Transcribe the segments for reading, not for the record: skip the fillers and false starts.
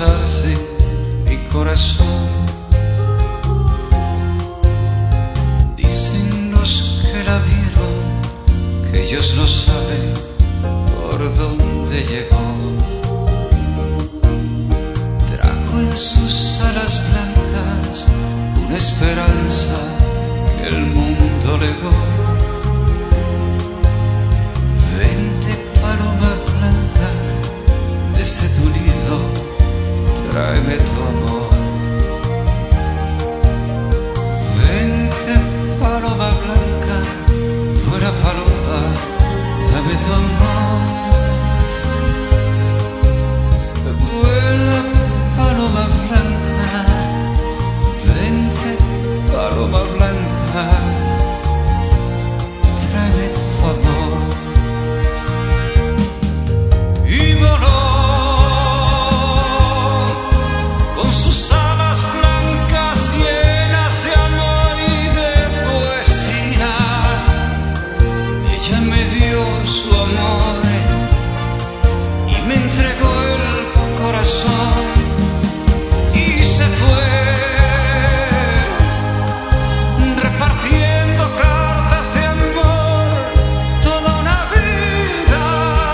posarse mi corazón. Dicen los que la vieron que ellos no saben por dónde llegó. Trajo en sus alas blancas una esperanza que el mundo legó. Vente, paloma blanca, desde tu nido tráeme tu amor. Vente, paloma blanca, fuera paloma, dame tu amor. Vuela, paloma blanca, vente, paloma blanca, tráeme tu amor. Y voló con sus alas blancas llenas de amor y de poesía. Ella me dio su amor y me entregó el corazón y se fue repartiendo cartas de amor toda una vida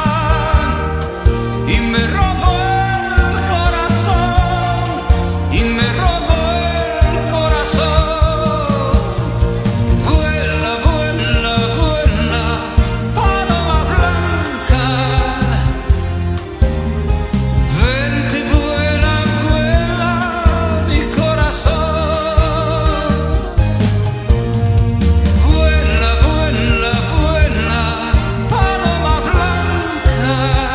y me robó el corazón y me robó el corazón. Vuela, vuela, vuela, paloma blanca, vente, vuela, vuela mi corazón. Vuela, vuela, vuela, paloma blanca,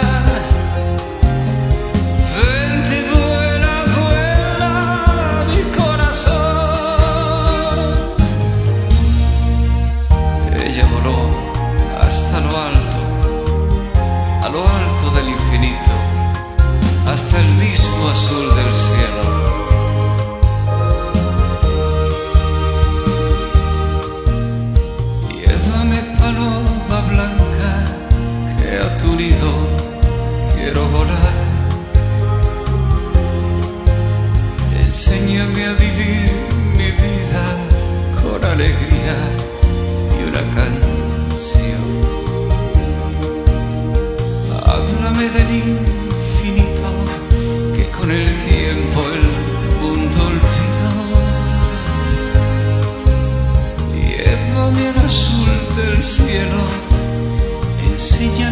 vente, vuela, vuela mi corazón. Ella voló hasta lo alto, a lo alto del infinito, hasta el mismo azul del cielo. Llévame, paloma blanca, que a tu nido quiero volar. Enséñame a vivir mi vida con alegría y una canción. Háblame del infinito que con el tiempo el mundo olvidó. Llévame al azul del cielo, enséñame